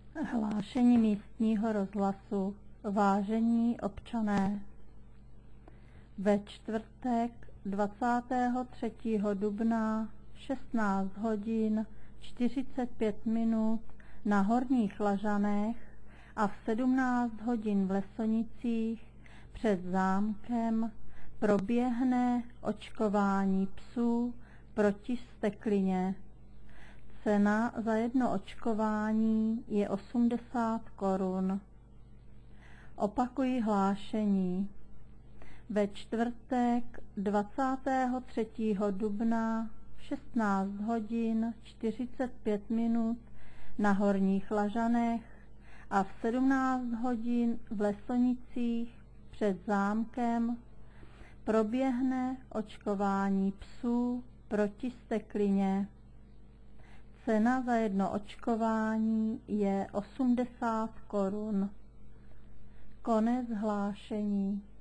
Hlášení místního rozhlasu. Vážení občané, ve čtvrtek 23. dubna 16 hodin 45 minut na Horních Lažanech a v 17 hodin v Lesonicích před zámkem proběhne očkování psů proti vzteklině. Cena za jedno očkování je 80 korun. Opakuji hlášení. Ve čtvrtek 23. dubna 16 hodin 45 minut na Horních Lažanech a v 17 hodin v Lesonicích před zámkem proběhne očkování psů proti vzteklině. Cena za jedno očkování je 80 korun. Konec hlášení.